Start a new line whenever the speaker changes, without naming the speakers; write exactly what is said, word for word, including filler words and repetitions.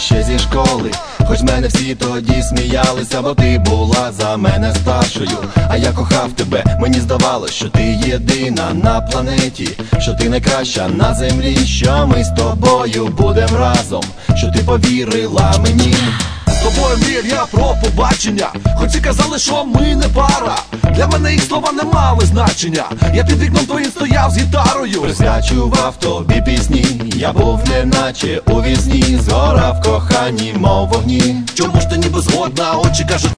ще зі школи. Хоч мене всі тоді сміялися, бо ти була за мене старшою. А я кохав тебе, мені здавалось, що ти єдина на планеті, що ти найкраща на землі, що ми з тобою будем разом, що ти повірила мені.
З тобою мріяв я про побачення, хоч і казали, що ми не пара. Для мене їх слова не мали значення. Я під вікном твоїм стояв з гітарою,
присвячував тобі пісні. Я був неначе у вісні, згорав в коханні, мов вогні.
Чому ж ти ніби згодна, очі кажуть